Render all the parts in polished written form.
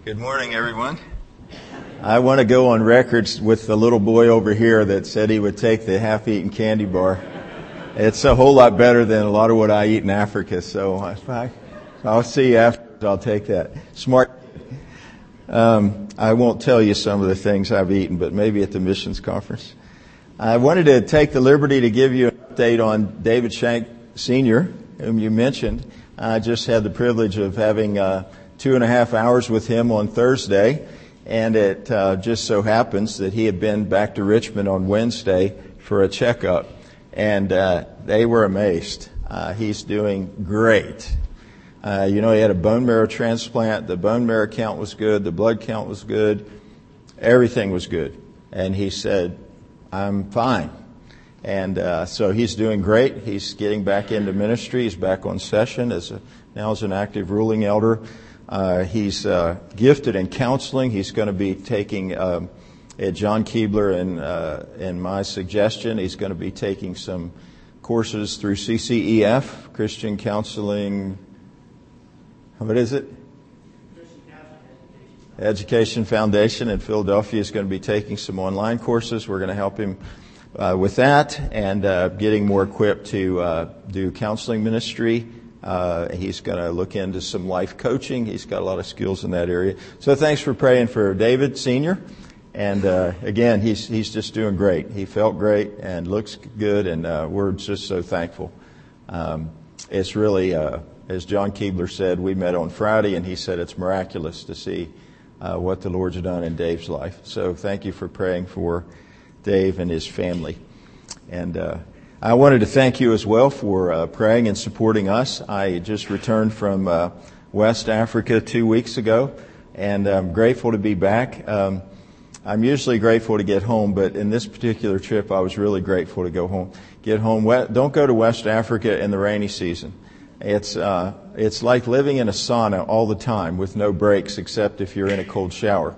Good morning, everyone. I want to go on record with the little boy over here that said he would take the half-eaten candy bar. It's a whole lot better than a lot of what I eat in Africa, so I'll see you after. I'll take that. Smart. I won't tell you some of the things I've eaten, but maybe at the missions conference. I wanted to take the liberty to give you an update on David Shank Sr., whom you mentioned. I just had the privilege of having 2.5 hours with him on Thursday, and it just so happens that he had been back to Richmond on Wednesday for a checkup, and they were amazed. He's doing great. He had a bone marrow transplant. The bone marrow count was good. The blood count was good. Everything was good. And he said, I'm fine. And so he's doing great. He's getting back into ministry. He's back on session now as an active ruling elder. He's gifted in counseling. He's going to be taking, at John Keebler and my suggestion, he's going to be taking some courses through CCEF, Christian Counseling. What is it? Education Foundation in Philadelphia is going to be taking some online courses. We're going to help him with that and getting more equipped to do counseling ministry. He's going to look into some life coaching. He's got a lot of skills in that area. So thanks for praying for David Sr. And again, he's just doing great. He felt great and looks good, and we're just so thankful. It's really, as John Keebler said, we met on Friday, and he said it's miraculous to see what the Lord's done in Dave's life. So thank you for praying for Dave and his family. And I wanted to thank you as well for praying and supporting us. I just returned from West Africa 2 weeks ago, and I'm grateful to be back. I'm usually grateful to get home, but in this particular trip, I was really grateful to get home. Don't go to West Africa in the rainy season. It's like living in a sauna all the time with no breaks except if you're in a cold shower.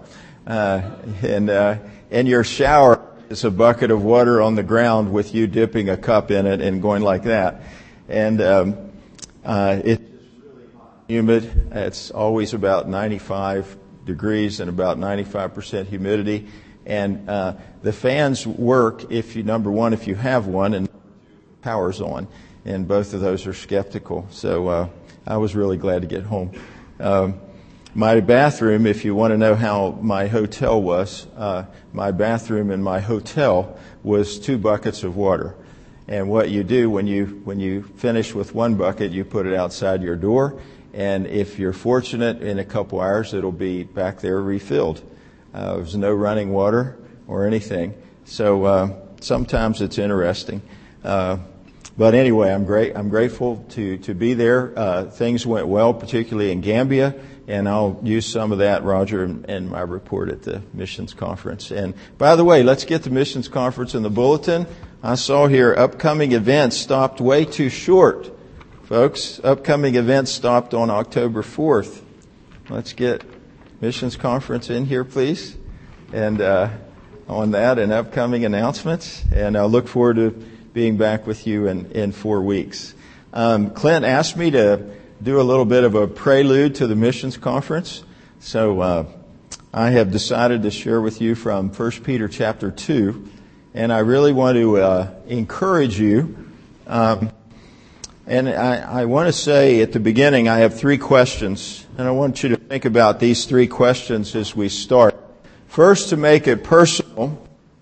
And your shower is a bucket of water on the ground with you dipping a cup in it and going like that. And it's really hot, humid. It's always about 95 degrees and about 95% humidity. And the fans work if you have one, and power's on. And both of those are skeptical. So I was really glad to get home. My bathroom, if you want to know how my hotel was, my bathroom in my hotel was 2 buckets of water. And what you do when you finish with 1 bucket, you put it outside your door. And if you're fortunate, in a couple hours, it'll be back there refilled. There's no running water or anything. So sometimes it's interesting. But anyway, I'm grateful to be there. Things went well, particularly in Gambia, and I'll use some of that, Roger, in my report at the missions conference. And by the way, let's get the missions conference in the bulletin. I saw here upcoming events stopped way too short, folks. Upcoming events stopped on October 4th. Let's get missions conference in here, please, and on that and upcoming announcements. And I'll look forward to being back with you in 4 weeks. Clint asked me to do a little bit of a prelude to the missions conference. So I have decided to share with you from 1 Peter chapter 2. And I really want to encourage you. And I want to say at the beginning, I have 3 questions. And I want you to think about these 3 questions as we start. First, to make it personal,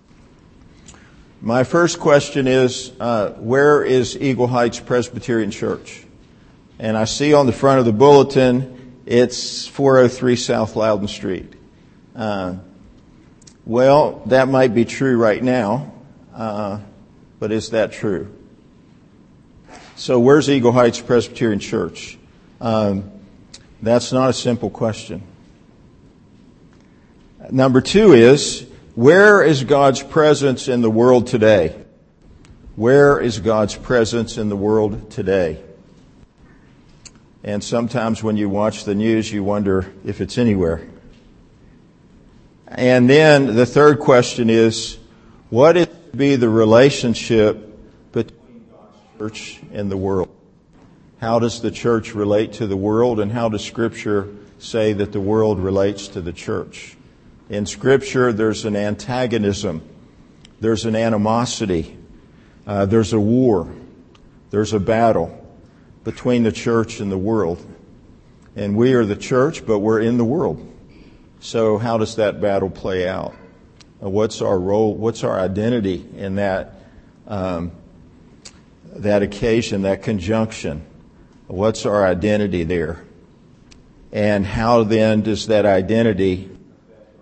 my first question is, where is Eagle Heights Presbyterian Church? And I see on the front of the bulletin, it's 403 South Loudon Street. Well, that might be true right now, but is that true? So where's Eagle Heights Presbyterian Church? That's not a simple question. Number 2 is, where is God's presence in the world today? Where is God's presence in the world today? And sometimes when you watch the news, you wonder if it's anywhere. And then the third question is, what is to be the relationship between God's church and the world? How does the church relate to the world, and how does Scripture say that the world relates to the church. In Scripture, there's an antagonism. There's an animosity. There's a war. There's a battle between the church and the world. And we are the church, but we're in the world. So how does that battle play out? What's our role? What's our identity in that occasion, that conjunction? What's our identity there? And how then does that identity affect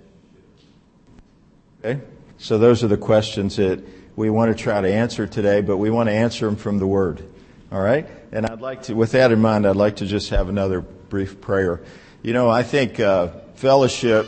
our relationship? Okay? So those are the questions that we want to try to answer today, but we want to answer them from the Word. All right? And I'd like to, with that in mind, I'd like to just have another brief prayer. You know, I think fellowship's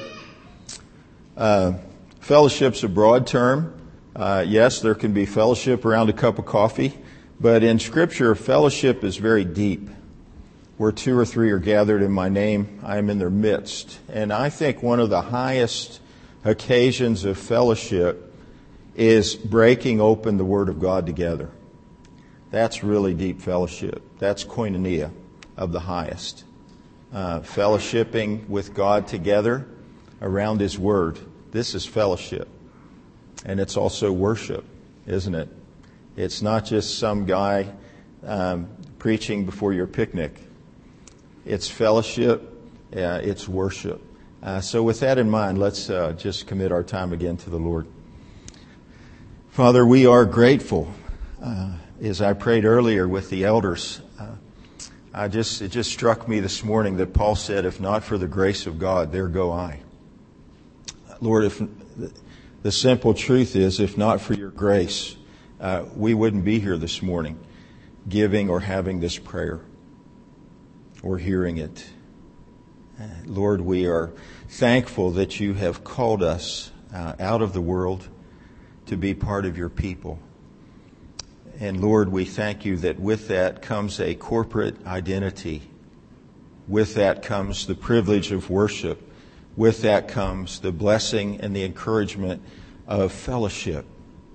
a broad term. Yes, there can be fellowship around a cup of coffee, but in Scripture, fellowship is very deep. Where 2 or 3 are gathered in my name, I am in their midst. And I think one of the highest occasions of fellowship is breaking open the Word of God together. That's really deep fellowship. That's koinonia of the highest. Fellowshipping with God together around His Word. This is fellowship. And it's also worship, isn't it? It's not just some guy preaching before your picnic. It's fellowship. It's worship. So with that in mind, let's just commit our time again to the Lord. Father, we are grateful. As I prayed earlier with the elders, it just struck me this morning that Paul said, if not for the grace of God, there go I. Lord, if the simple truth is, if not for your grace, we wouldn't be here this morning giving or having this prayer or hearing it. Lord, we are thankful that you have called us out of the world to be part of your people. And Lord, we thank you that with that comes a corporate identity. With that comes the privilege of worship. With that comes the blessing and the encouragement of fellowship.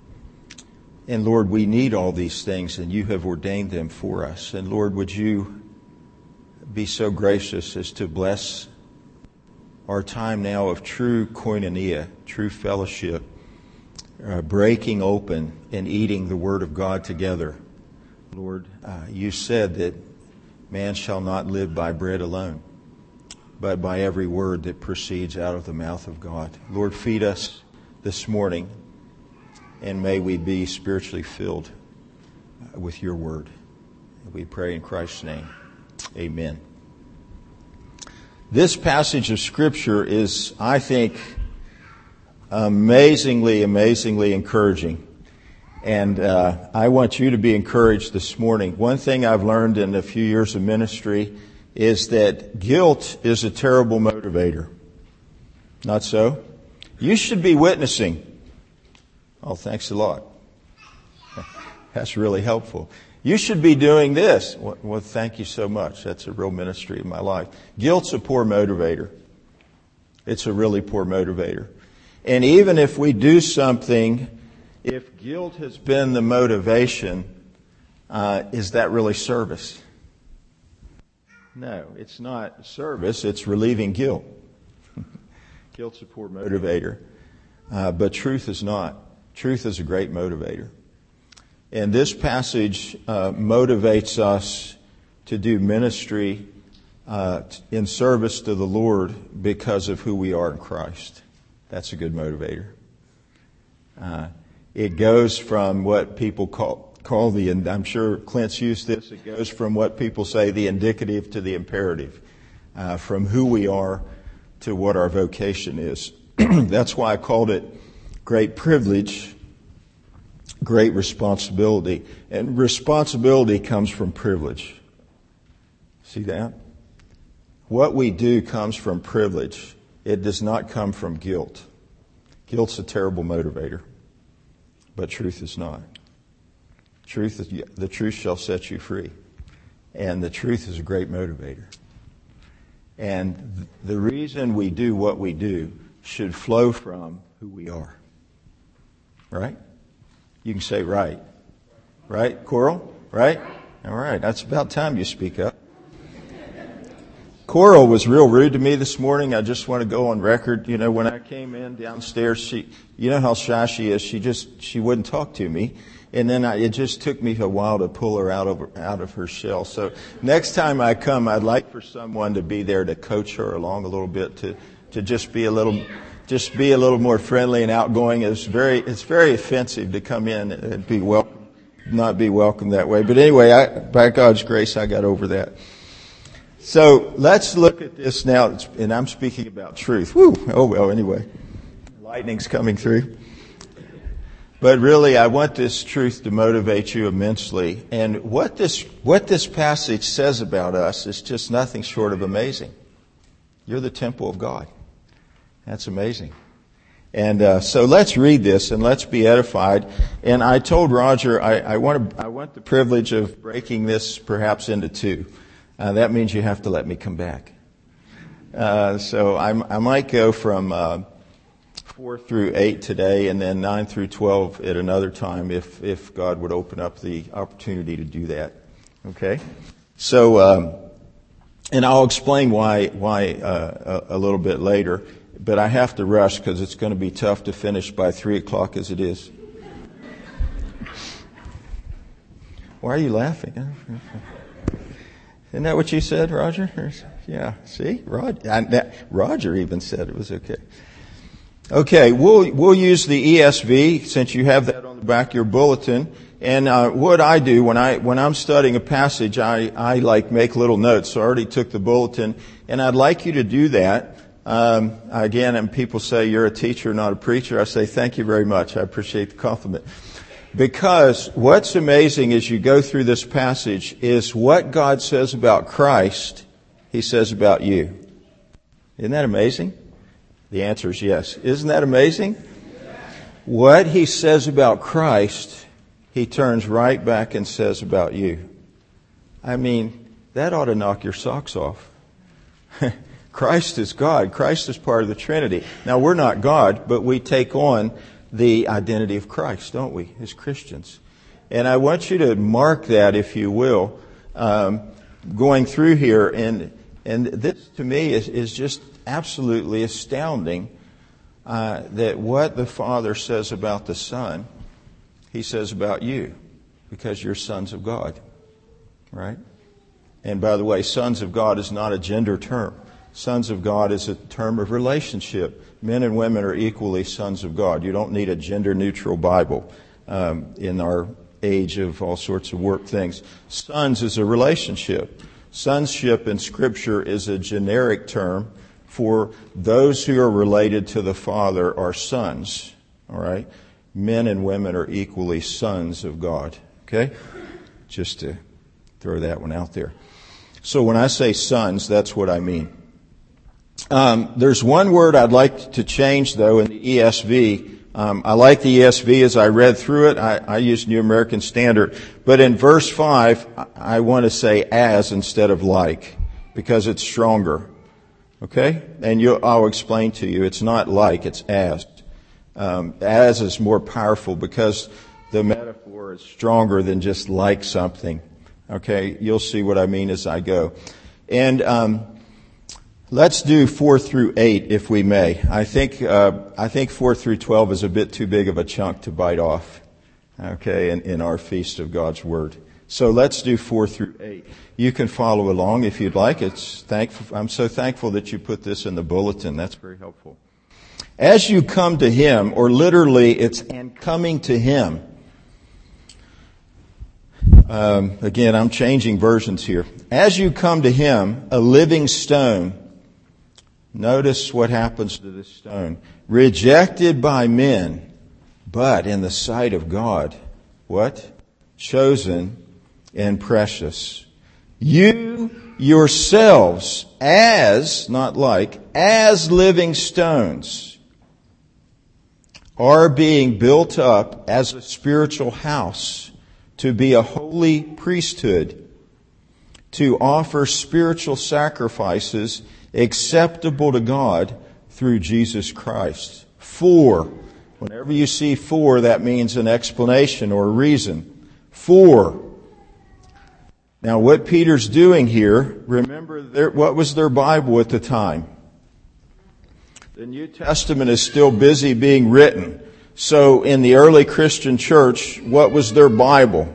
And Lord, we need all these things, and you have ordained them for us. And Lord, would you be so gracious as to bless our time now of true koinonia, true fellowship, breaking open and eating the Word of God together. Lord, you said that man shall not live by bread alone, but by every word that proceeds out of the mouth of God. Lord, feed us this morning, and may we be spiritually filled with your Word. We pray in Christ's name. Amen. This passage of Scripture is, I think, amazingly encouraging. And I want you to be encouraged this morning. One thing I've learned in a few years of ministry is that guilt is a terrible motivator. Not so? You should be witnessing. Oh, thanks a lot. That's really helpful. You should be doing this. Well, thank you so much. That's a real ministry in my life. Guilt's a poor motivator. It's a really poor motivator. And even if we do something, if guilt has been the motivation, is that really service? No, it's not service. It's relieving guilt. Guilt's a poor motivator. But truth is not. Truth is a great motivator. And this passage motivates us to do ministry in service to the Lord because of who we are in Christ. That's a good motivator. It goes from what people call the, and I'm sure Clint's used this, it goes from what people say the indicative to the imperative, from who we are to what our vocation is. That's why I called it great privilege, great responsibility. And responsibility comes from privilege. See that? What we do comes from privilege. It does not come from guilt. Guilt's a terrible motivator, but truth is not. The truth shall set you free. And the truth is a great motivator. And the reason we do what we do should flow from who we are. Right? You can say right. Right, Coral? Right? All right. That's about time you speak up. Coral was real rude to me this morning. I just want to go on record. You know, when I came in downstairs, you know how shy she is. She wouldn't talk to me. And then it just took me a while to pull her out of her shell. So next time I come, I'd like for someone to be there to coach her along a little bit, to just be a little more friendly and outgoing. It's very offensive to come in and not be welcome that way. But anyway, by God's grace, I got over that. So let's look at this now, and I'm speaking about truth. Woo! Oh well, anyway. Lightning's coming through. But really, I want this truth to motivate you immensely. And what this passage says about us is just nothing short of amazing. You're the temple of God. That's amazing. And so let's read this and let's be edified. And I told Roger I want the privilege of breaking this perhaps into two. That means you have to let me come back. So I might go from 4 through 8 today, and then 9 through 12 at another time, if God would open up the opportunity to do that. Okay. So and I'll explain why a little bit later. But I have to rush because it's going to be tough to finish by 3 o'clock as it is. Why are you laughing? Isn't that what you said, Roger? Yeah, see? Roger even said it was okay. Okay, we'll use the ESV since you have that on the back of your bulletin. And what I do when I'm studying a passage, I like make little notes. So I already took the bulletin, and I'd like you to do that. Again, and people say you're a teacher, not a preacher. I say thank you very much. I appreciate the compliment. Because what's amazing as you go through this passage is what God says about Christ, He says about you. Isn't that amazing? The answer is yes. Isn't that amazing? What He says about Christ, He turns right back and says about you. I mean, that ought to knock your socks off. Christ is God. Christ is part of the Trinity. Now, we're not God, but we take on the identity of Christ, don't we, as Christians? And I want you to mark that, if you will, going through here. And this, to me, is just absolutely astounding that what the Father says about the Son, He says about you, because you're sons of God, right? And by the way, sons of God is not a gender term. Sons of God is a term of relationship. Men and women are equally sons of God. You don't need a gender-neutral Bible in our age of all sorts of warped things. Sons is a relationship. Sonship in Scripture is a generic term for those who are related to the Father are sons. All right? Men and women are equally sons of God. Okay? Just to throw that one out there. So when I say sons, that's what I mean. There's one word I'd like to change, though, in the ESV. I like the ESV as I read through it. I use New American Standard. But in verse 5, I want to say as instead of like, because it's stronger. Okay? And I'll explain to you. It's not like, it's as. As is more powerful because the metaphor is stronger than just like something. Okay? You'll see what I mean as I go. And let's do 4 through 8, if we may. I think 4 through 12 is a bit too big of a chunk to bite off, okay, in our feast of God's Word. So let's do 4 through 8. You can follow along if you'd like. I'm so thankful that you put this in the bulletin. That's very helpful. As you come to Him, or literally it's and coming to Him. Again, I'm changing versions here. As you come to Him, a living stone. Notice what happens to this stone. Rejected by men, but in the sight of God. What? Chosen and precious. You yourselves as, not like, as living stones are being built up as a spiritual house to be a holy priesthood, to offer spiritual sacrifices acceptable to God through Jesus Christ. For, whenever you see for, that means an explanation or a reason. For, Now, what Peter's doing here, remember, what was their Bible at the time? The New Testament is still busy being written. So, in the early Christian church, what was their Bible?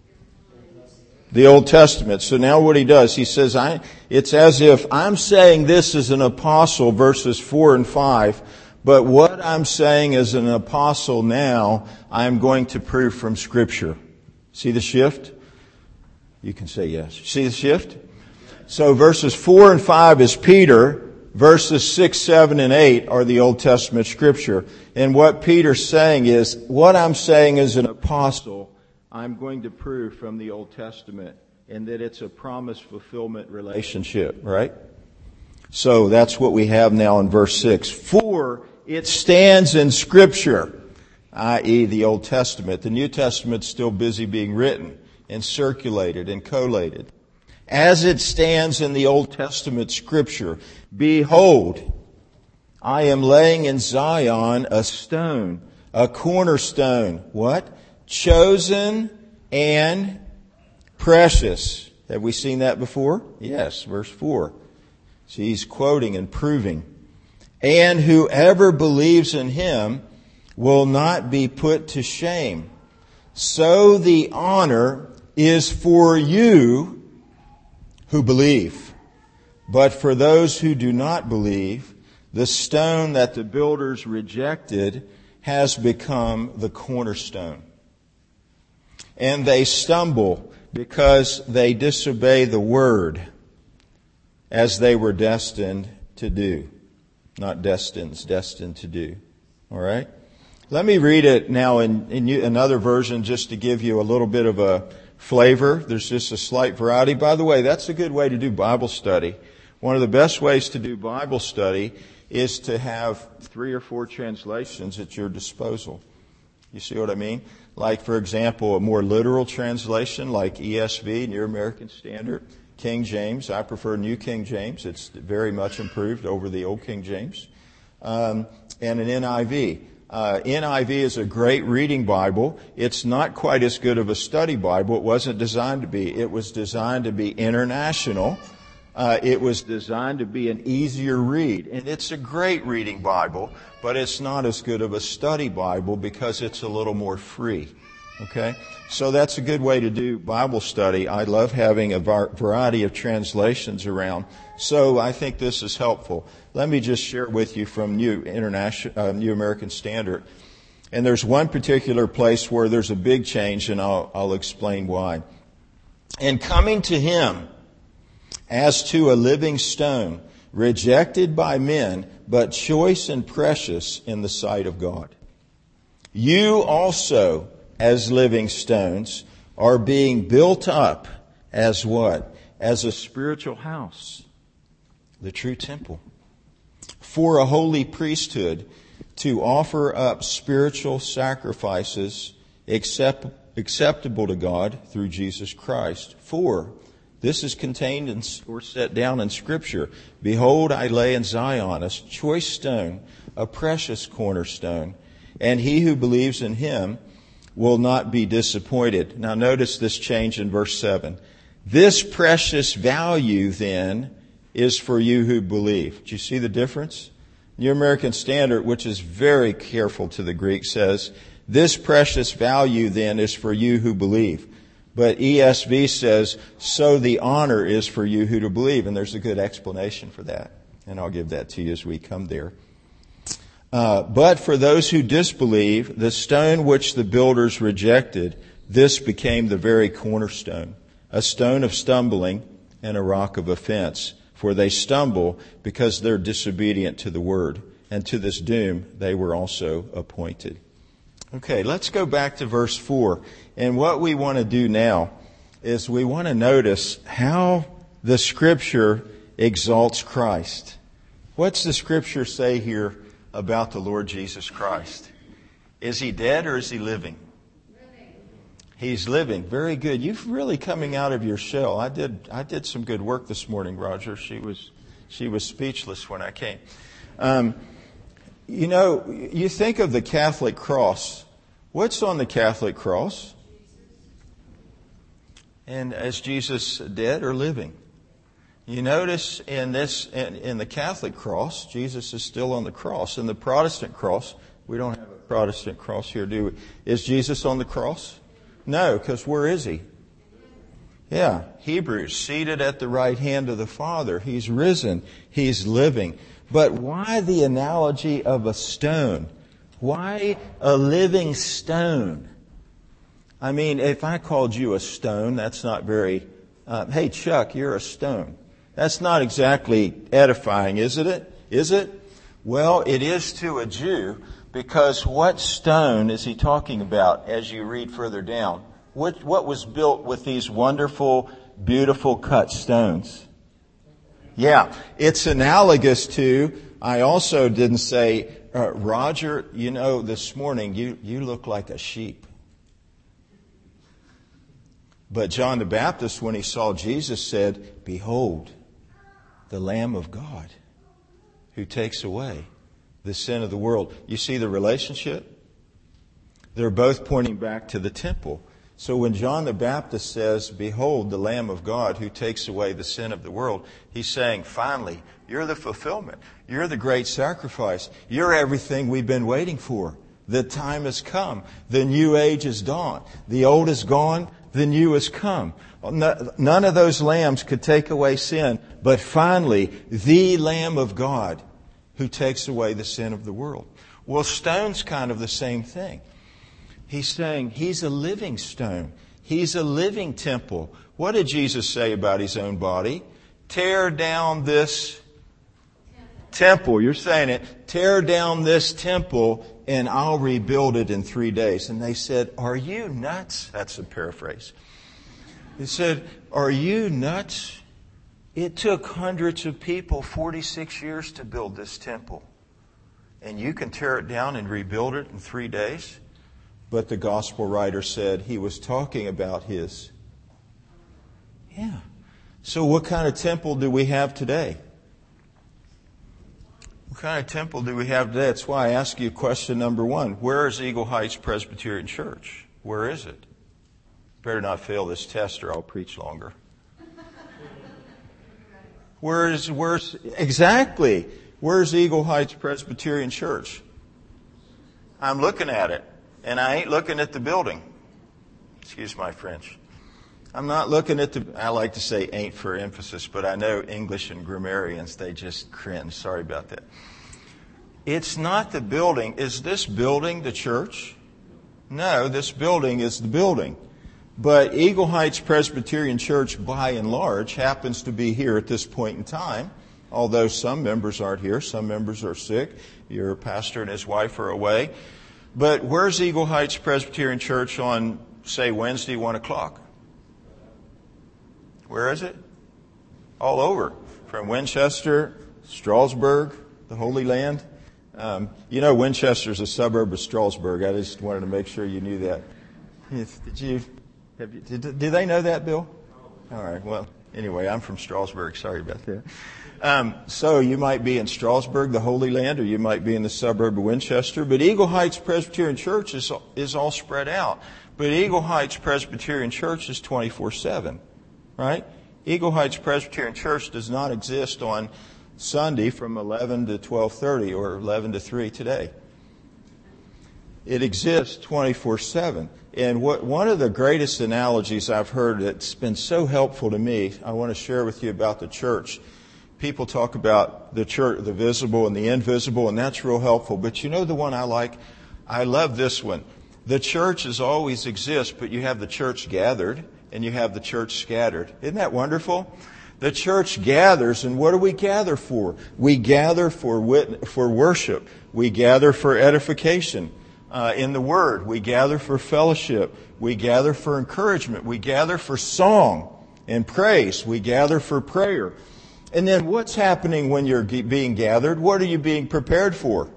The Old Testament. So now what he does, he says, it's as if I'm saying this as an apostle, verses 4 and 5, but what I'm saying as an apostle now, I'm going to prove from Scripture. See the shift? You can say yes. See the shift? So verses 4 and 5 is Peter. Verses 6, 7, and 8 are the Old Testament Scripture. And what Peter's saying is, what I'm saying as an apostle, I'm going to prove from the Old Testament, and that it's a promise fulfillment relationship, right? So that's what we have now in verse 6. For it stands in Scripture, i.e. the Old Testament. The New Testament's still busy being written and circulated and collated. As it stands in the Old Testament Scripture, behold, I am laying in Zion a stone, a cornerstone. What? Chosen and precious. Have we seen that before? Yes, verse 4. So he's quoting and proving. And whoever believes in him will not be put to shame. So the honor is for you who believe. But for those who do not believe, the stone that the builders rejected has become the cornerstone. And they stumble because they disobey the word, as they were destined to do. Not destined to do. All right? Let me read it now in another version just to give you a little bit of a flavor. There's just a slight variety. By the way, that's a good way to do Bible study. One of the best ways to do Bible study is to have 3 or 4 translations at your disposal. You see what I mean? Like, for example, a more literal translation like ESV, New American Standard, King James. I prefer New King James. It's very much improved over the Old King James. And an NIV. NIV is a great reading Bible. It's not quite as good of a study Bible. It wasn't designed to be. It was designed to be international. It was designed to be an easier read. And it's a great reading Bible, but it's not as good of a study Bible because it's a little more free. Okay? So that's a good way to do Bible study. I love having a variety of translations around. So I think this is helpful. Let me just share with you from New American Standard. And there's one particular place where there's a big change, and I'll explain why. And coming to him as to a living stone, rejected by men, but choice and precious in the sight of God. You also, as living stones, are being built up as what? As a spiritual house, the true temple, for a holy priesthood, to offer up spiritual sacrifices acceptable to God through Jesus Christ. For this is contained in, or set down in Scripture. Behold, I lay in Zion a choice stone, a precious cornerstone, and he who believes in him will not be disappointed. Now notice this change in verse 7. This precious value then is for you who believe. Do you see the difference? New American Standard, which is very careful to the Greek, says, this precious value then is for you who believe. But ESV says, so the honor is for you who to believe. And there's a good explanation for that. And I'll give that to you as we come there. But for those who disbelieve, the stone which the builders rejected, this became the very cornerstone, a stone of stumbling and a rock of offense. For they stumble because they're disobedient to the word. And to this doom they were also appointed. Okay, let's go back to verse 4. And what we want to do now is we want to notice how the Scripture exalts Christ. What's the Scripture say here about the Lord Jesus Christ? Is he dead or is he living? He's living. Very good. You're really coming out of your shell. I did some good work this morning, Roger. She was speechless when I came. You think of the Catholic cross. What's on the Catholic cross? And is Jesus dead or living? You notice in the Catholic cross, Jesus is still on the cross. In the Protestant cross, we don't have a Protestant cross here, do we? Is Jesus on the cross? No, because where is He? Yeah, Hebrews, seated at the right hand of the Father. He's risen. He's living. But why the analogy of a stone? Why a living stone? I mean, if I called you a stone, that's not very, hey Chuck, you're a stone. That's not exactly edifying, is it? Is it? Well, it is to a Jew, because what stone is he talking about as you read further down? What was built with these wonderful, beautiful cut stones? Yeah, it's analogous to, I also didn't say, Roger, you know, this morning you look like a sheep. But John the Baptist, when he saw Jesus, said, "Behold, the Lamb of God who takes away the sin of the world." You see the relationship? They're both pointing back to the temple. So when John the Baptist says, "Behold, the Lamb of God who takes away the sin of the world," he's saying, finally, you're the fulfillment. You're the great sacrifice. You're everything we've been waiting for. The time has come. The new age is dawned. The old is gone. The new has come. None of those lambs could take away sin, but finally, the Lamb of God who takes away the sin of the world. Well, stone's kind of the same thing. He's saying He's a living stone. He's a living temple. What did Jesus say about His own body? Tear down this temple. You're saying it. Tear down this temple and I'll rebuild it in 3 days. And they said, "Are you nuts?" That's a paraphrase. He said, "Are you nuts? It took hundreds of people 46 years to build this temple. And you can tear it down and rebuild it in 3 days?" But the gospel writer said he was talking about His. Yeah. So what kind of temple do we have today? What kind of temple do we have today? That's why I ask you question number 1. Where is Eagle Heights Presbyterian Church? Where is it? Better not fail this test or I'll preach longer. Where's Eagle Heights Presbyterian Church? I'm looking at it, and I ain't looking at the building. Excuse my French. I'm not looking at I like to say ain't for emphasis, but I know English and grammarians, they just cringe. Sorry about that. It's not the building. Is this building the church? No, this building is the building. But Eagle Heights Presbyterian Church, by and large, happens to be here at this point in time. Although some members aren't here, some members are sick. Your pastor and his wife are away. But where's Eagle Heights Presbyterian Church on, say, Wednesday, 1 o'clock? Where is it? All over. From Winchester, Strasburg, the Holy Land. You know, Winchester's a suburb of Strasburg. I just wanted to make sure you knew that. Did they know that, Bill? All right. Well, anyway, I'm from Strasburg. Sorry about that. So you might be in Strasburg, the Holy Land, or you might be in the suburb of Winchester. But Eagle Heights Presbyterian Church is all spread out. But Eagle Heights Presbyterian Church is 24/7, right? Eagle Heights Presbyterian Church does not exist on Sunday from 11 to 12:30 or 11 to 3 today. It exists 24/7. And one of the greatest analogies I've heard that's been so helpful to me, I want to share with you about the church. People talk about the church, the visible and the invisible, and that's real helpful. But you know the one I like? I love this one. The church has always exists, but you have the church gathered and you have the church scattered. Isn't that wonderful? The church gathers, and what do we gather for? We gather for worship. We gather for edification. In the Word, we gather for fellowship. We gather for encouragement. We gather for song and praise. We gather for prayer. And then what's happening when you're being gathered? What are you being prepared for?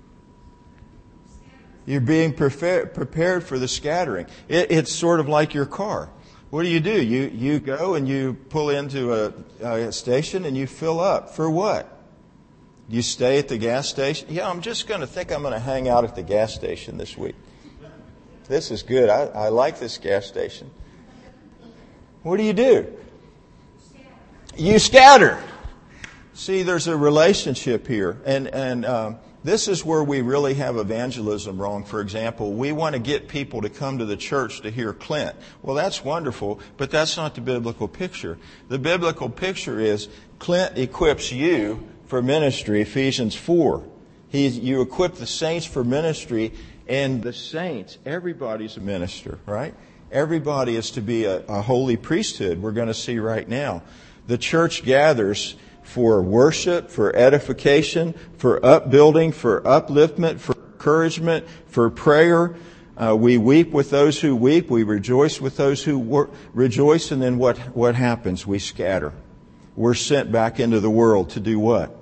You're being prepared for the scattering. It's sort of like your car. What do? You go and you pull into a station and you fill up. For what? You stay at the gas station? Yeah, I'm going to hang out at the gas station this week. This is good. I like this gas station. What do? You scatter. See, there's a relationship here. And this is where we really have evangelism wrong. For example, we want to get people to come to the church to hear Clint. Well, that's wonderful, but that's not the biblical picture. The biblical picture is Clint equips you for ministry, Ephesians 4. You equip the saints for ministry, and the saints, everybody's a minister, right? Everybody is to be a holy priesthood, we're going to see right now. The church gathers for worship, for edification, for upbuilding, for upliftment, for encouragement, for prayer. We weep with those who weep. We rejoice with those who rejoice. And then what happens? We scatter. We're sent back into the world to do what?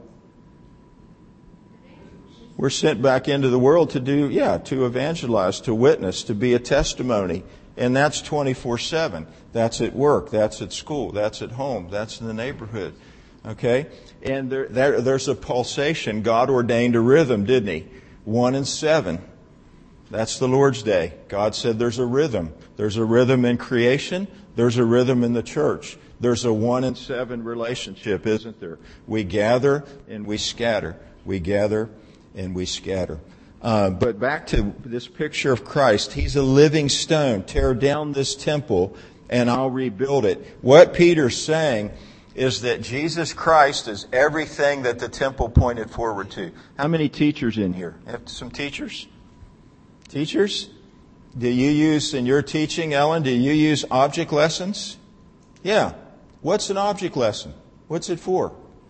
We're sent back into the world to evangelize, to witness, to be a testimony. And that's 24/7. That's at work. That's at school. That's at home. That's in the neighborhood. Okay? And there's a pulsation. God ordained a rhythm, didn't He? 1 and 7. That's the Lord's Day. God said there's a rhythm. There's a rhythm in creation. There's a rhythm in the church. There's a 1 and 7 relationship, isn't there? We gather and we scatter. We gather and we scatter. But back to this picture of Christ. He's a living stone. Tear down this temple and I'll rebuild it. What Peter's saying is that Jesus Christ is everything that the temple pointed forward to. How many teachers in here? Have some teachers? Teachers? Do you use, in your teaching, Ellen, do you use object lessons? Yeah. What's an object lesson? What's it for?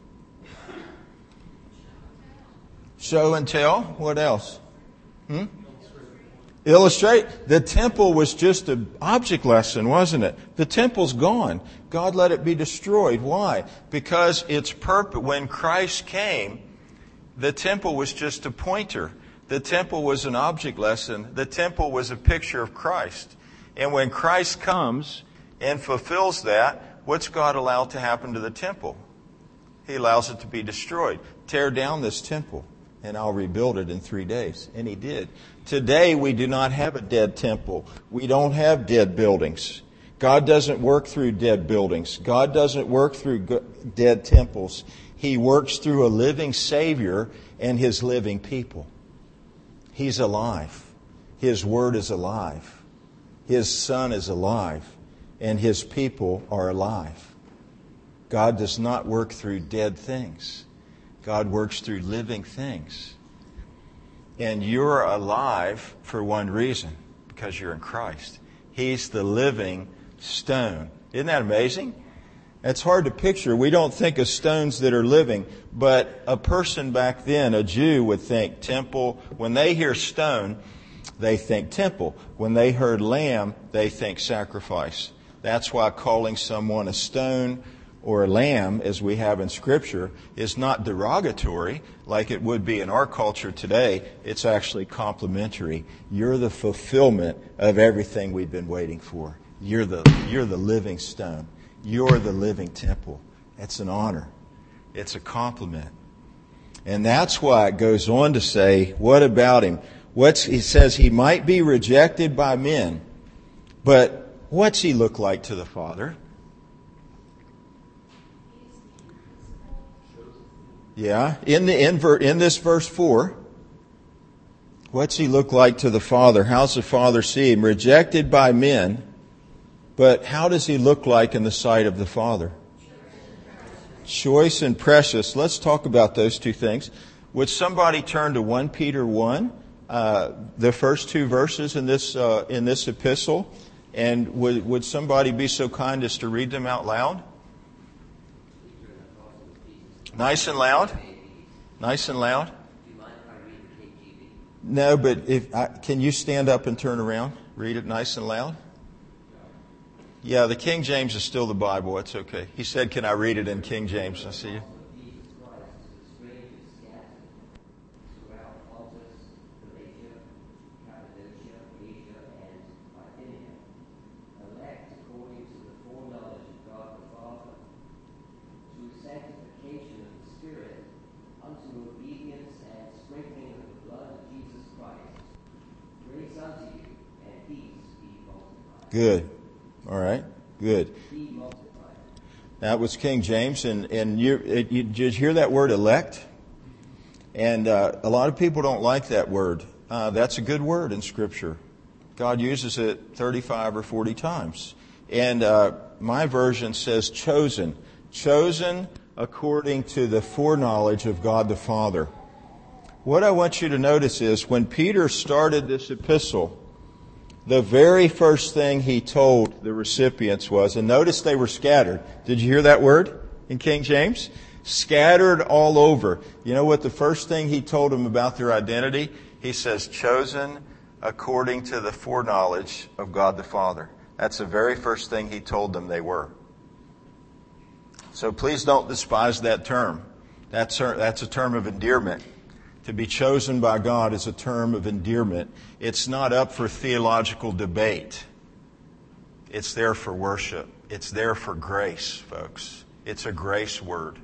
Show and tell. What else? Illustrate. The temple was just an object lesson, wasn't it? The temple's gone. God let it be destroyed. Why? Because its purpose, when Christ came, the temple was just a pointer. The temple was an object lesson. The temple was a picture of Christ. And when Christ comes and fulfills that, what's God allowed to happen to the temple? He allows it to be destroyed. Tear down this temple, and I'll rebuild it in 3 days. And He did. Today, we do not have a dead temple. We don't have dead buildings. God doesn't work through dead buildings. God doesn't work through dead temples. He works through a living Savior and His living people. He's alive. His Word is alive. His Son is alive. And His people are alive. God does not work through dead things. God works through living things. And you're alive for one reason, because you're in Christ. He's the living stone. Isn't that amazing? It's hard to picture. We don't think of stones that are living, but a person back then, a Jew, would think temple. When they hear stone, they think temple. When they heard lamb, they think sacrifice. That's why calling someone a stone or a lamb, as we have in Scripture, is not derogatory like it would be in our culture today. It's actually complimentary. You're the fulfillment of everything we've been waiting for. You're the living stone. You're the living temple. It's an honor. It's a compliment. And that's why it goes on to say, what about Him? He says He might be rejected by men, but what's He look like to the Father? Yeah, in this verse 4, what's He look like to the Father? How's the Father see Him? Rejected by men, but how does He look like in the sight of the Father? Choice and precious. Let's talk about those two things. Would somebody turn to 1 Peter 1, the first 2 verses in this epistle, and would somebody be so kind as to read them out loud? Nice and loud? Nice and loud? No, but can you stand up and turn around? Read it nice and loud? Yeah, the King James is still the Bible. It's okay. He said, can I read it in King James? I see you. Good. All right. Good. That was King James. And did you hear that word elect? And a lot of people don't like that word. That's a good word in Scripture. God uses it 35 or 40 times. And my version says chosen. Chosen according to the foreknowledge of God the Father. What I want you to notice is when Peter started this epistle, the very first thing he told the recipients was, and notice they were scattered. Did you hear that word in King James? Scattered all over. You know what the first thing he told them about their identity? He says, chosen according to the foreknowledge of God the Father. That's the very first thing he told them they were. So please don't despise that term. That's a term of endearment. To be chosen by God is a term of endearment. It's not up for theological debate. It's there for worship. It's there for grace, folks. It's a grace word.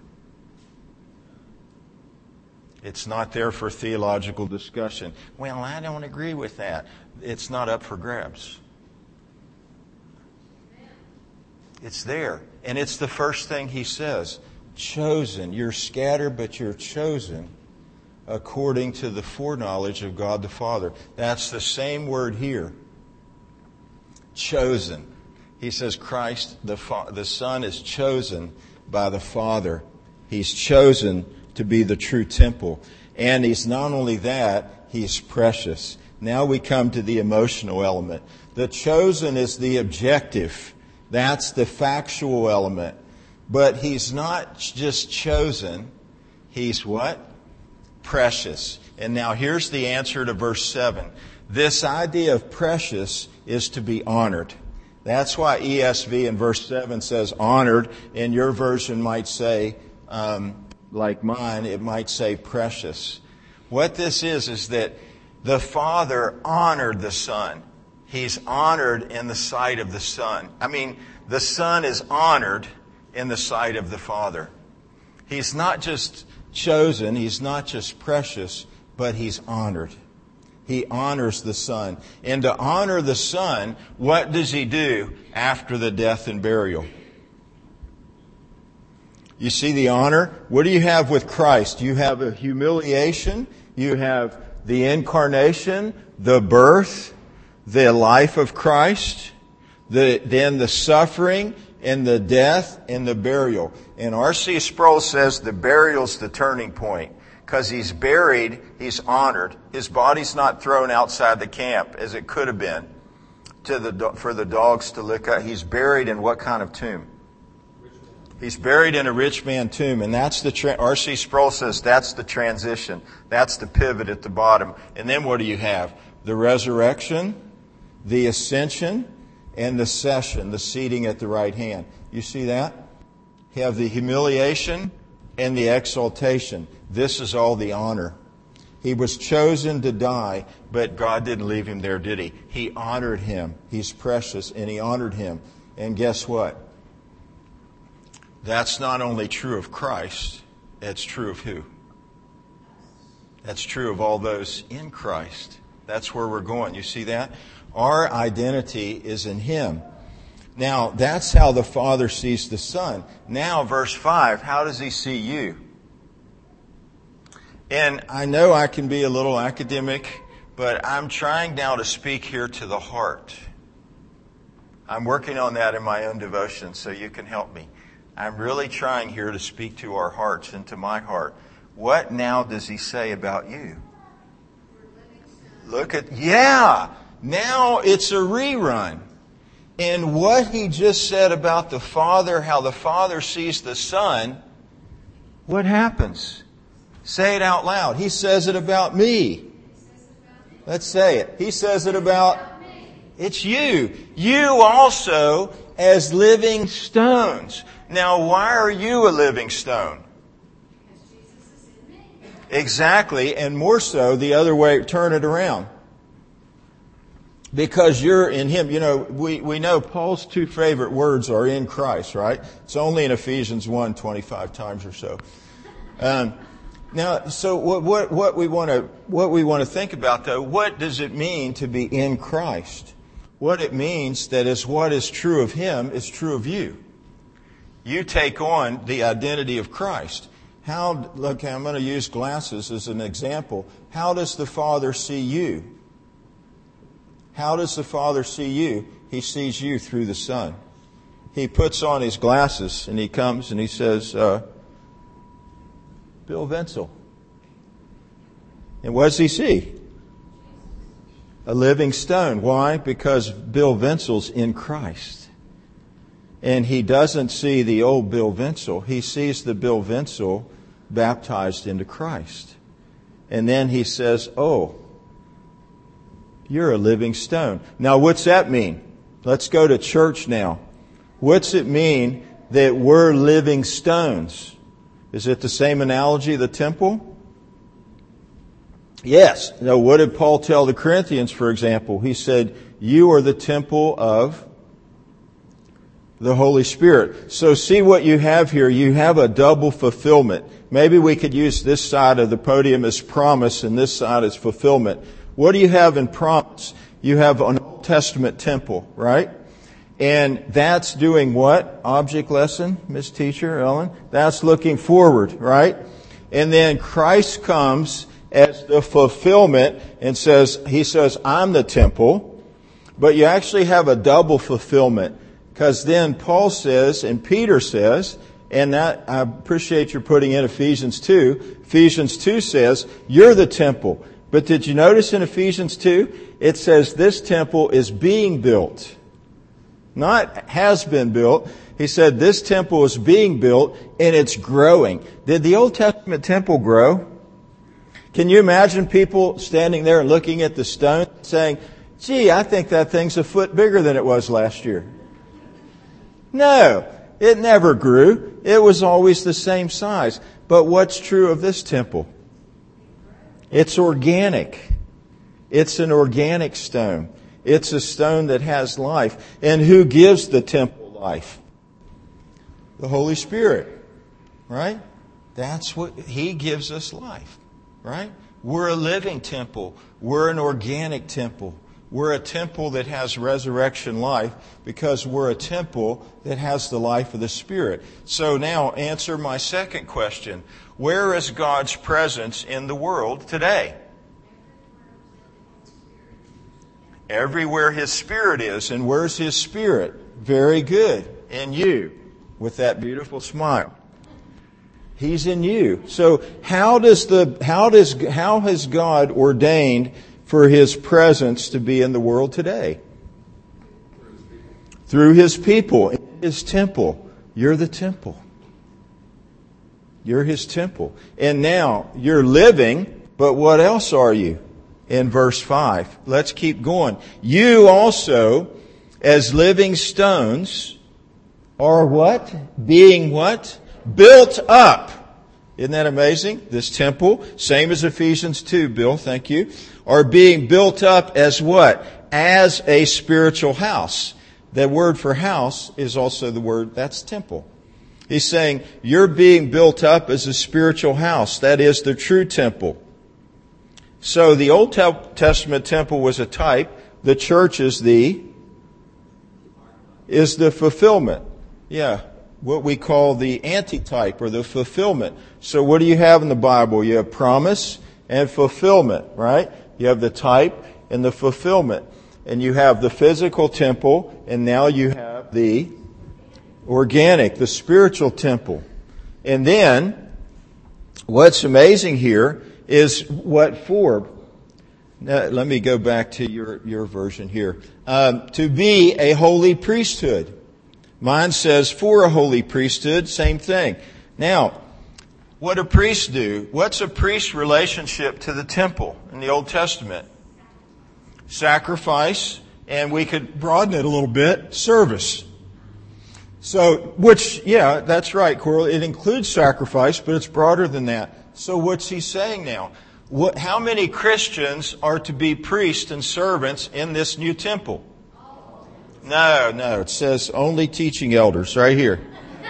It's not there for theological discussion. Well, I don't agree with that. It's not up for grabs. It's there. And it's the first thing he says. Chosen. You're scattered, but you're chosen according to the foreknowledge of God the Father. That's the same word here. Chosen. He says Christ, the Son, is chosen by the Father. He's chosen to be the true temple. And he's not only that, he's precious. Now we come to the emotional element. The chosen is the objective. That's the factual element. But he's not just chosen. He's what? Precious. And now here's the answer to verse 7. This idea of precious is to be honored. That's why ESV in verse 7 says honored. And your version might say, like mine, it might say precious. What this is that the Father honored the Son. He's honored in the sight of the Son. I mean, the Son is honored in the sight of the Father. He's not just chosen, he's not just precious, but he's honored. He honors the Son. And to honor the Son, what does he do after the death and burial? You see the honor? What do you have with Christ? You have a humiliation, you have the incarnation, the birth, the life of Christ, then the suffering and the death and the burial. And R.C. Sproul says the burial's the turning point. Because he's buried, he's honored. His body's not thrown outside the camp as it could have been for the dogs to lick up. He's buried in what kind of tomb? He's buried in a rich man tomb. And that's R.C. Sproul says that's the transition. That's the pivot at the bottom. And then what do you have? The resurrection, the ascension, and the session, the seating at the right hand. You see that? You have the humiliation and the exaltation. This is all the honor. He was chosen to die, but God didn't leave him there, did he? He honored him. He's precious, and he honored him. And guess what? That's not only true of Christ, it's true of who? That's true of all those in Christ. That's where we're going. You see that? Our identity is in him. Now, that's how the Father sees the Son. Now, verse 5, how does he see you? And I know I can be a little academic, but I'm trying now to speak here to the heart. I'm working on that in my own devotion, so you can help me. I'm really trying here to speak to our hearts and to my heart. What now does he say about you? Now it's a rerun. And what he just said about the Father, how the Father sees the Son, what happens? Say it out loud. He says it about me. Let's say it. He says it about... It's you. You also as living stones. Now, why are you a living stone? Exactly, and more so the other way, turn it around. Because you're in him. You know, we know Paul's two favorite words are in Christ, right? It's only in Ephesians 1, 25 times or so. Now, so what we want to think about though, what does it mean to be in Christ? What it means that is what is true of him is true of you. You take on the identity of Christ. Look, I'm going to use glasses as an example. How does the Father see you? How does the Father see you? He sees you through the Son. He puts on his glasses and he comes and he says, Bill Wenzel. And what does he see? A living stone. Why? Because Bill Wenzel's in Christ. And he doesn't see the old Bill Wenzel. He sees the Bill Wenzel baptized into Christ. And then he says, oh, you're a living stone. Now, what's that mean? Let's go to church now. What's it mean that we're living stones? Is it the same analogy of the temple? Yes. Now, what did Paul tell the Corinthians, for example? He said, you are the temple of the Holy Spirit. So see what you have here. You have a double fulfillment. Maybe we could use this side of the podium as promise and this side as fulfillment. What do you have in promise? You have an Old Testament temple, right? And that's doing what? Object lesson, Miss Teacher Ellen? That's looking forward, right? And then Christ comes as the fulfillment and he says, I'm the temple. But you actually have a double fulfillment. Because then Paul says, and Peter says, and that I appreciate your putting in Ephesians 2. Ephesians 2 says, you're the temple. But did you notice in Ephesians 2, it says this temple is being built. Not has been built. He said this temple is being built and it's growing. Did the Old Testament temple grow? Can you imagine people standing there and looking at the stone saying, gee, I think that thing's a foot bigger than it was last year? No, it never grew. It was always the same size. But what's true of this temple? It's organic. It's an organic stone. It's a stone that has life. And who gives the temple life? The Holy Spirit. Right? That's what He gives us life. Right? We're a living temple. We're an organic temple. We're a temple that has resurrection life because we're a temple that has the life of the Spirit. So now answer my second question. Where is God's presence in the world today? Everywhere His Spirit is. And where's His Spirit? Very good. In you. With that beautiful smile. He's in you. So how has God ordained for His presence to be in the world today? Through His people, in His temple. You're the temple. You're His temple. And now, you're living, but what else are you? In verse 5. Let's keep going. You also, as living stones, are what? Being what? Built up. Isn't that amazing? This temple, same as Ephesians 2, Bill, thank you, are being built up as what? As a spiritual house. That word for house is also the word, that's temple. He's saying, you're being built up as a spiritual house. That is the true temple. So the Old Testament temple was a type. The church is the fulfillment. Yeah. What we call the antitype or the fulfillment. So what do you have in the Bible? You have promise and fulfillment, right? You have the type and the fulfillment. And you have the physical temple, and now you have the organic, the spiritual temple. And then, what's amazing here is what for. Now, let me go back to your version here. To be a holy priesthood. Mine says for a holy priesthood, same thing. Now, what do priests do? What's a priest's relationship to the temple in the Old Testament? Sacrifice, and we could broaden it a little bit, service. So, that's right, Coral. It includes sacrifice, but it's broader than that. So what's he saying now? How many Christians are to be priests and servants in this new temple? No, it says only teaching elders right here.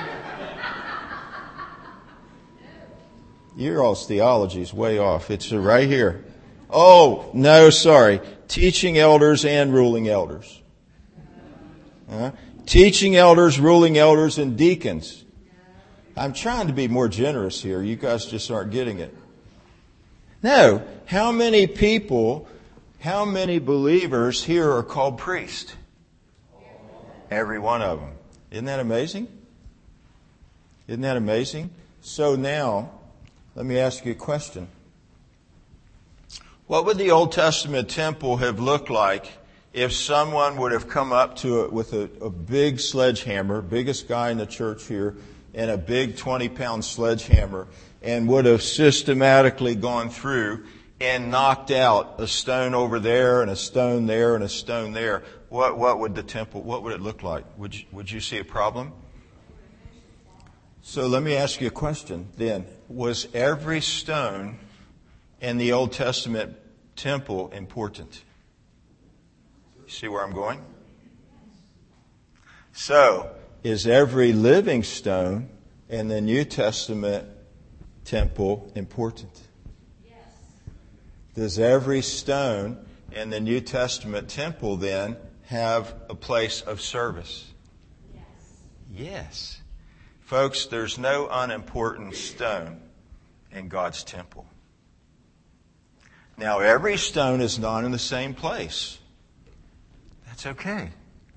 Your all's theology is way off. It's right here. Oh, no, sorry. Teaching elders and ruling elders. teaching elders, ruling elders, and deacons. I'm trying to be more generous here. You guys just aren't getting it. No. How many people, how many believers here are called priests? Every one of them. Isn't that amazing? Isn't that amazing? So now, let me ask you a question. What would the Old Testament temple have looked like if someone would have come up to it with a big sledgehammer, biggest guy in the church here, and a big 20-pound sledgehammer, and would have systematically gone through and knocked out a stone over there and a stone there and a stone there? What would the temple, what would it look like? Would you see a problem? So let me ask you a question then. Was every stone in the Old Testament temple important? You see where I'm going? So, is every living stone in the New Testament temple important? Yes. Does every stone in the New Testament temple then have a place of service? Yes. Yes. Folks, there's no unimportant stone in God's temple. Now, every stone is not in the same place. That's okay.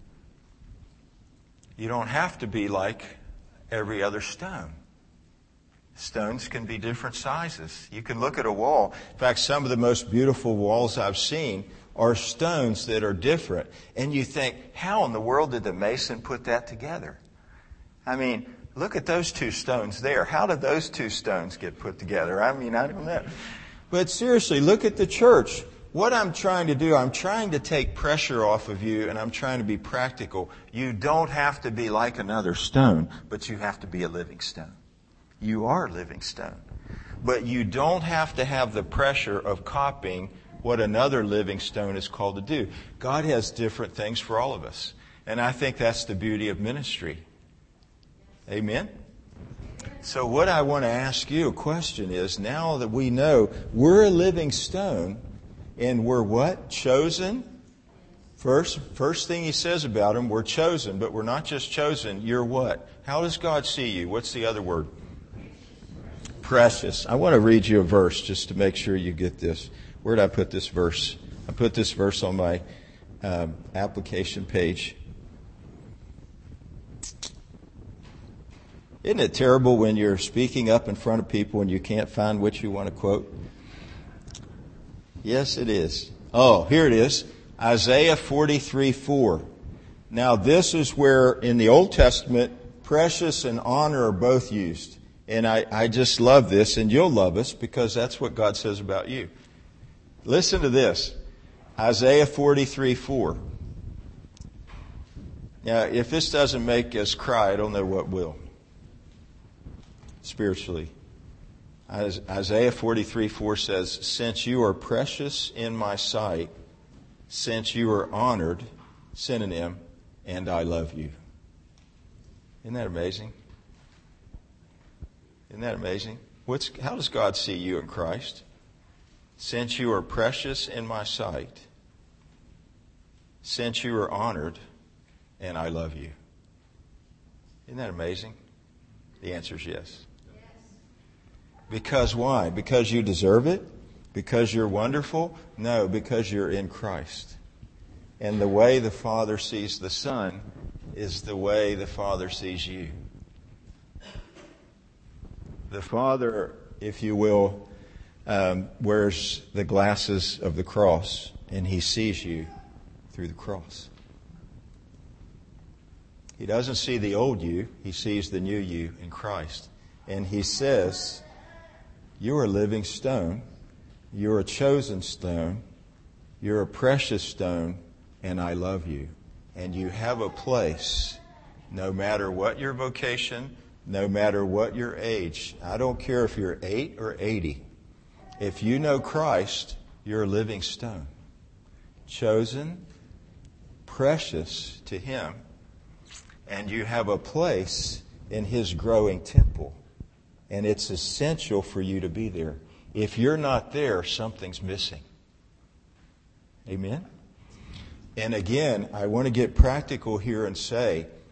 You don't have to be like every other stone. Stones can be different sizes. You can look at a wall. In fact, some of the most beautiful walls I've seen are stones that are different. And you think, how in the world did the mason put that together? I mean, look at those two stones there. How did those two stones get put together? I mean, I don't know. But seriously, look at the church. What I'm trying to do, I'm trying to take pressure off of you, and I'm trying to be practical. You don't have to be like another stone, but you have to be a living stone. You are a living stone. But you don't have to have the pressure of copying what another living stone is called to do. God has different things for all of us. And I think that's the beauty of ministry. Amen? So what I want to ask you a question is, now that we know we're a living stone, and we're what? Chosen? First thing he says about them, we're chosen, but we're not just chosen, you're what? How does God see you? What's the other word? Precious. I want to read you a verse just to make sure you get this. Where did I put this verse? I put this verse on my application page. Isn't it terrible when you're speaking up in front of people and you can't find what you want to quote? Yes, it is. Oh, here it is. Isaiah 43:4. Now this is where in the Old Testament, precious and honor are both used. And I just love this, and you'll love us because that's what God says about you. Listen to this. Isaiah 43:4. Now, if this doesn't make us cry, I don't know what will. Spiritually. Isaiah 43:4 says, since you are precious in my sight, since you are honored, synonym, and I love you. Isn't that amazing? Isn't that amazing? How does God see you in Christ? Since you are precious in my sight, since you are honored, and I love you. Isn't that amazing? The answer is yes. Because why? Because you deserve it? Because you're wonderful? No, because you're in Christ. And the way the Father sees the Son is the way the Father sees you. The Father, if you will, wears the glasses of the cross, and He sees you through the cross. He doesn't see the old you. He sees the new you in Christ. And He says, you're a living stone. You're a chosen stone. You're a precious stone. And I love you. And you have a place, no matter what your vocation, no matter what your age. I don't care if you're 8 or 80. If you know Christ, you're a living stone. Chosen, precious to Him. And you have a place in His growing temple. And it's essential for you to be there. If you're not there, something's missing. Amen? And again, I want to get practical here and say,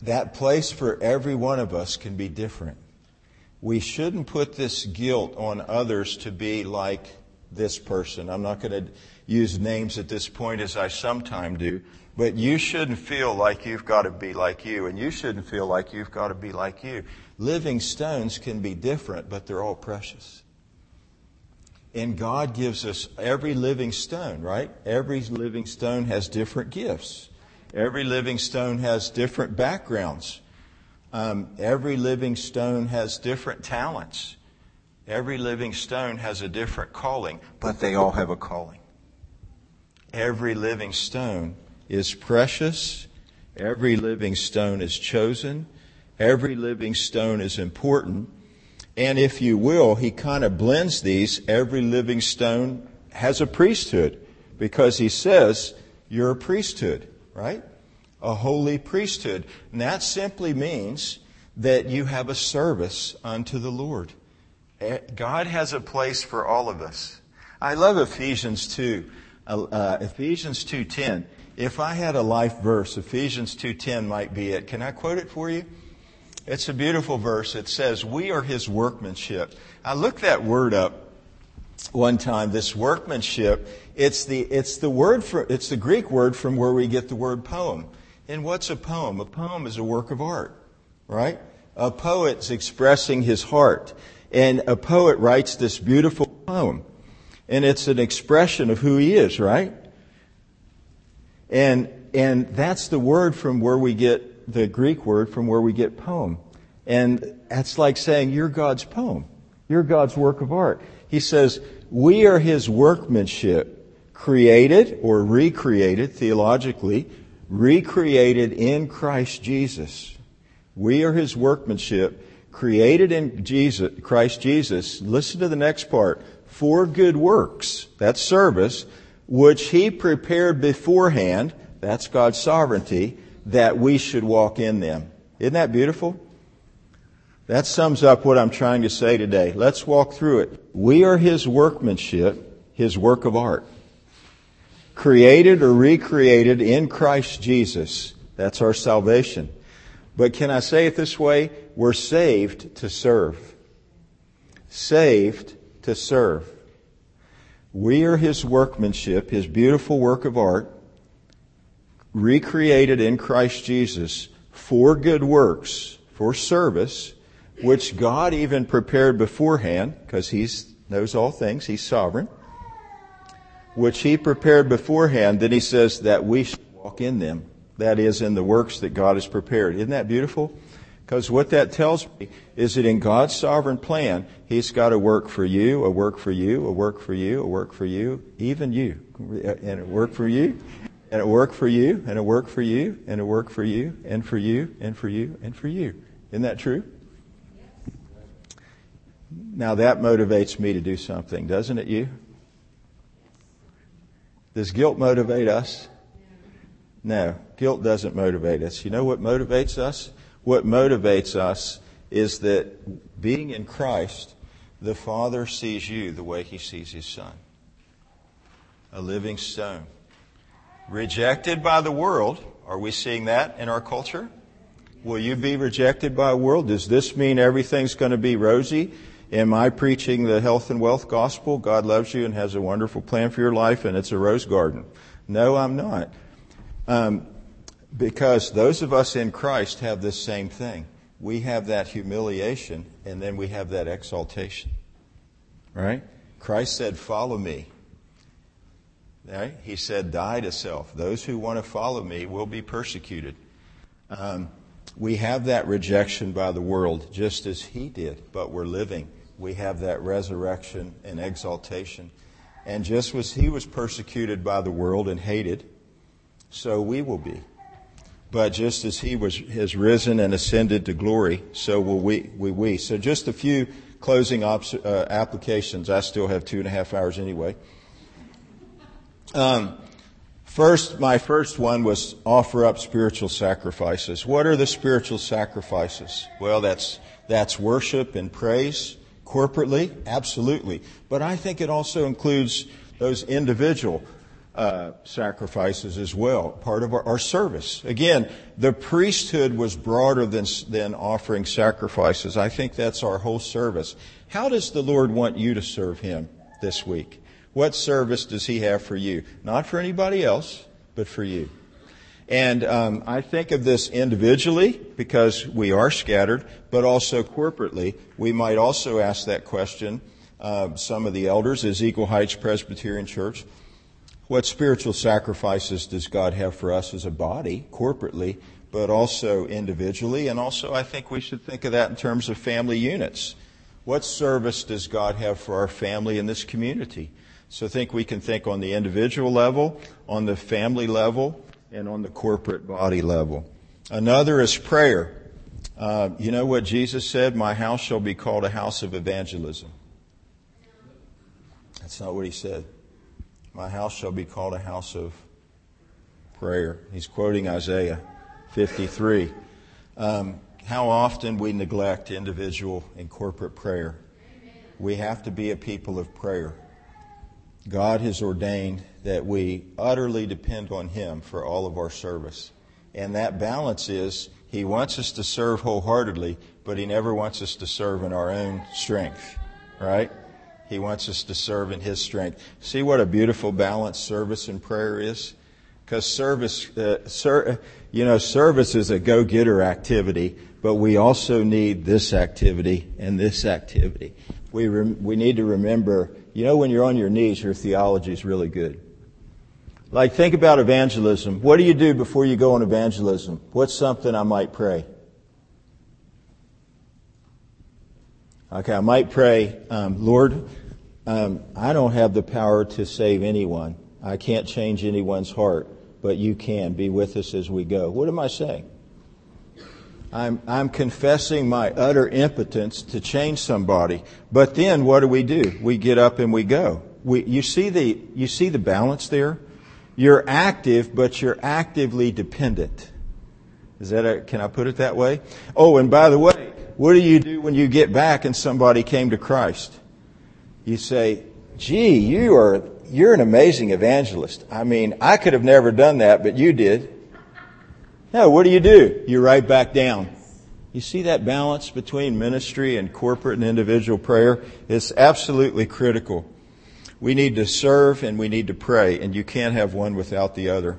that place for every one of us can be different. We shouldn't put this guilt on others to be like this person. I'm not going to use names at this point, as I sometimes do, but you shouldn't feel like you've got to be like you, and you shouldn't feel like you've got to be like you. Living stones can be different, but they're all precious. And God gives us every living stone, right? Every living stone has different gifts. Every living stone has different backgrounds. Every living stone has different talents. Every living stone has a different calling, but they all have a calling. Every living stone is precious. Every living stone is chosen. Every living stone is important. And if you will, he kind of blends these. Every living stone has a priesthood, because he says you're a priesthood, right? A holy priesthood. And that simply means that you have a service unto the Lord. God has a place for all of us. I love Ephesians 2. Ephesians 2:10. If I had a life verse, Ephesians 2:10 might be it. Can I quote it for you? It's a beautiful verse. It says, "We are his workmanship." I looked that word up one time. This workmanship, it's the Greek word from where we get the word poem. And what's a poem? A poem is a work of art, right? A poet's expressing his heart. And a poet writes this beautiful poem. And it's an expression of who he is, right? And that's the word from where we get, the Greek word from where we get poem. And that's like saying, you're God's poem. You're God's work of art. He says, we are his workmanship, created or recreated, theologically, recreated in Christ Jesus. We are his workmanship, created in Christ Jesus. Listen to the next part. For good works, that's service, which he prepared beforehand, that's God's sovereignty, that we should walk in them. Isn't that beautiful? That sums up what I'm trying to say today. Let's walk through it. We are his workmanship, his work of art. Created or recreated in Christ Jesus. That's our salvation. But can I say it this way? We're saved to serve. Saved to serve. We are his workmanship, his beautiful work of art, recreated in Christ Jesus for good works, for service, which God even prepared beforehand, because he knows all things, he's sovereign, which he prepared beforehand. Then he says that we should walk in them. That is, in the works that God has prepared. Isn't that beautiful? Because what that tells me is that in God's sovereign plan, he's got a work for you, a work for you, a work for you, a work for you, even you. And a work for you, and a work for you, and a work for you, and a work for you, and for you, and for you, and for you. Isn't that true? Now that motivates me to do something, doesn't it, you? Does guilt motivate us? No, guilt doesn't motivate us. You know what motivates us? What motivates us is that being in Christ, the Father sees you the way he sees his Son. A living stone. Rejected by the world. Are we seeing that in our culture? Will you be rejected by a world? Does this mean everything's going to be rosy? Am I preaching the health and wealth gospel? God loves you and has a wonderful plan for your life and it's a rose garden. No, I'm not. Because those of us in Christ have this same thing. We have that humiliation and then we have that exaltation. Right? Christ said, follow me. Right? He said, die to self. Those who want to follow me will be persecuted. We have that rejection by the world just as he did, but we're living. We have that resurrection and exaltation. And just as he was persecuted by the world and hated, so we will be. But just as he has risen and ascended to glory, so will we. So just a few closing applications. I still have 2.5 hours anyway. My first one was offer up spiritual sacrifices. What are the spiritual sacrifices? Well, that's worship and praise corporately, absolutely. But I think it also includes those individual sacrifices as well, part of our service. Again, the priesthood was broader than offering sacrifices. I think that's our whole service. How does the Lord want you to serve Him this week? What service does He have for you? Not for anybody else, but for you. And I think of this individually because we are scattered, but also corporately. We might also ask that question, some of the elders as Eagle Heights Presbyterian Church. What spiritual sacrifices does God have for us as a body, corporately, but also individually? And also I think we should think of that in terms of family units. What service does God have for our family in this community? So I think we can think on the individual level, on the family level, and on the corporate body level. Another is prayer. You know what Jesus said? My house shall be called a house of evangelism. That's not what He said. My house shall be called a house of prayer. He's quoting Isaiah 53. How often we neglect individual and corporate prayer. We have to be a people of prayer. God has ordained that we utterly depend on Him for all of our service. And that balance is He wants us to serve wholeheartedly, but He never wants us to serve in our own strength. Right? He wants us to serve in His strength. See what a beautiful balanced service and prayer is? Because service is a go-getter activity, but we also need this activity and this activity. We need to remember, when you're on your knees, your theology is really good. Like, think about evangelism. What do you do before you go on evangelism? What's something I might pray? Okay, I might pray, Lord, I don't have the power to save anyone. I can't change anyone's heart, but You can. Be with us as we go. What am I saying? I'm confessing my utter impotence to change somebody. But then what do? We get up and we go. You see the balance there? You're active, but you're actively dependent. Can I put it that way? Oh, and by the way, what do you do when you get back and somebody came to Christ? You say, gee, you're an amazing evangelist. I mean, I could have never done that, but you did. No, what do? You write back down. You see that balance between ministry and corporate and individual prayer? It's absolutely critical. We need to serve and we need to pray, and you can't have one without the other.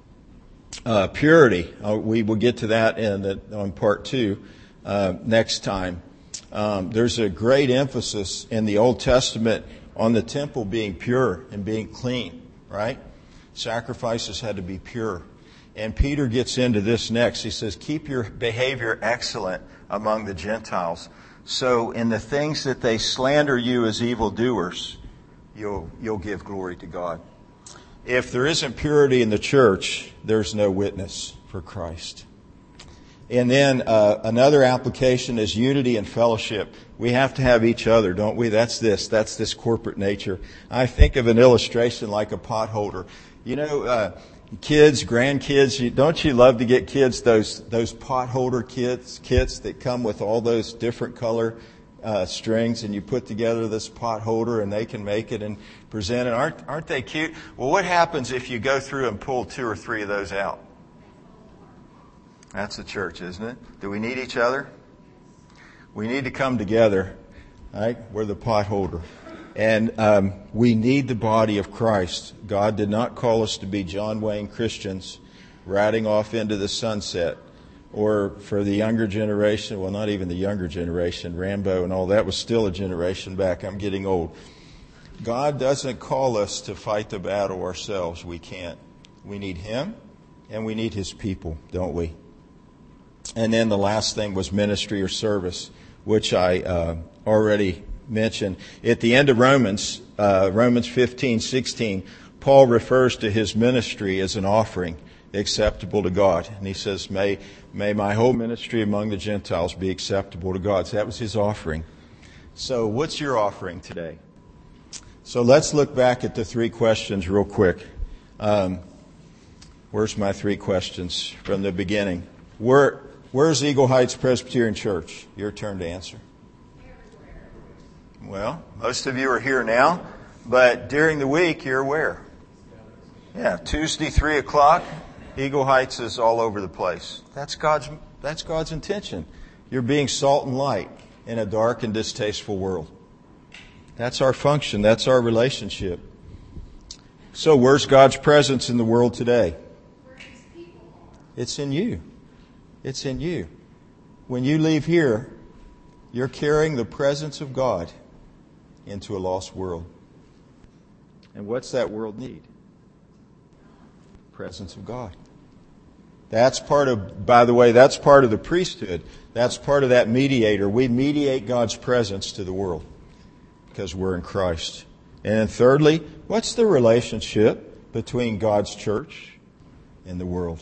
Purity. We will get to that on part 2 next time. There's a great emphasis in the Old Testament on the temple being pure and being clean, right? Sacrifices had to be pure. And Peter gets into this next. He says, keep your behavior excellent among the Gentiles. So in the things that they slander you as evildoers, you'll give glory to God. If there isn't purity in the church, there's no witness for Christ. And then another application is unity and fellowship. We have to have each other, don't we? That's this corporate nature. I think of an illustration like a potholder. Kids, grandkids, don't you love to get kids those potholder kits that come with all those different color strings, and you put together this pot holder and they can make it and present it. Aren't they cute? Well, what happens if you go through and pull 2 or 3 of those out? That's the church, isn't it? Do we need each other? We need to come together, right? We're the pot holder. And we need the body of Christ. God did not call us to be John Wayne Christians riding off into the sunset. Or for the younger generation, well, not even the younger generation, Rambo and all that was still a generation back. I'm getting old. God doesn't call us to fight the battle ourselves. We can't. We need Him and we need His people, don't we? And then the last thing was ministry or service, which I already mentioned. At the end of Romans 15:16, Paul refers to his ministry as an offering acceptable to God. And he says, may my whole ministry among the Gentiles be acceptable to God. So that was his offering. So what's your offering today? So let's look back at the 3 questions real quick. Where's my 3 questions from the beginning? Where's Eagle Heights Presbyterian Church? Your turn to answer. Well, most of you are here now, but during the week, you're where? Yeah, Tuesday, 3 o'clock. Eagle Heights is all over the place. That's God's intention. You're being salt and light in a dark and distasteful world. That's our function. That's our relationship. So where's God's presence in the world today? It's in you. It's in you. When you leave here, you're carrying the presence of God into a lost world. And what's that world need? Presence of God. That's part of, by the way, that's part of the priesthood. That's part of that mediator. We mediate God's presence to the world because we're in Christ. And then thirdly, what's the relationship between God's church and the world?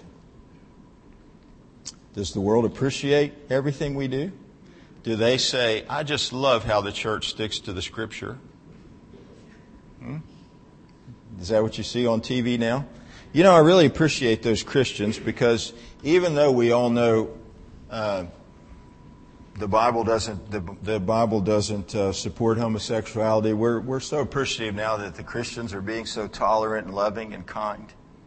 Does the world appreciate everything we do? Do they say, I just love how the church sticks to the Scripture? Is that what you see on TV now? You know, I really appreciate those Christians because even though we all know the Bible doesn't support homosexuality, we're so appreciative now that the Christians are being so tolerant and loving and kind.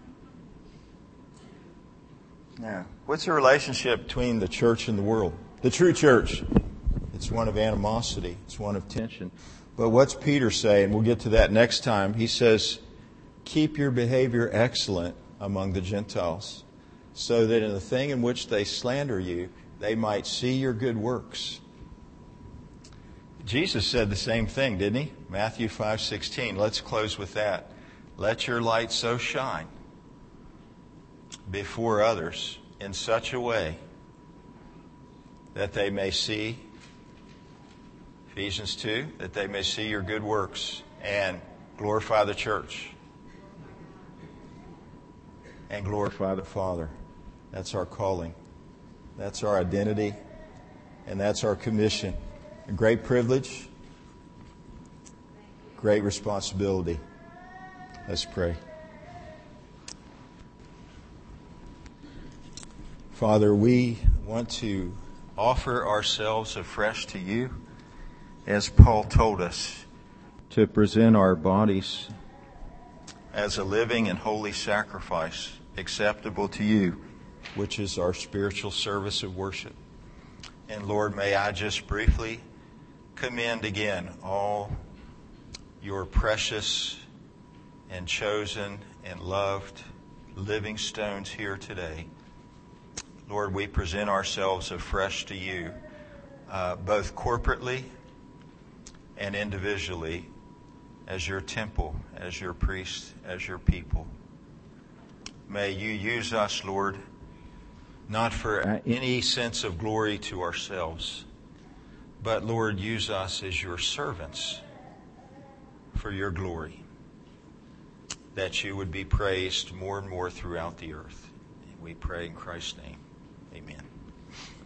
Yeah. What's the relationship between the church and the world? The true church. It's one of animosity. It's one of tension. But what's Peter say? And we'll get to that next time. He says, keep your behavior excellent among the Gentiles, so that in the thing in which they slander you, they might see your good works. Jesus said the same thing, didn't he? Matthew 5:16. Let's close with that. Let your light so shine before others in such a way that they may see, Ephesians 2, that they may see your good works and glorify the church and glorify the Father. That's our calling. That's our identity. And that's our commission. A great privilege, great responsibility. Let's pray. Father, we want to offer ourselves afresh to you, as Paul told us, to present our bodies as a living and holy sacrifice acceptable to you, which is our spiritual service of worship. And Lord, may I just briefly commend again all your precious and chosen and loved living stones here today. Lord, we present ourselves afresh to you, both corporately and individually, as your temple, as your priests, as your people. May you use us, Lord, not for any sense of glory to ourselves, but, Lord, use us as your servants for your glory, that you would be praised more and more throughout the earth. We pray in Christ's name. Amen.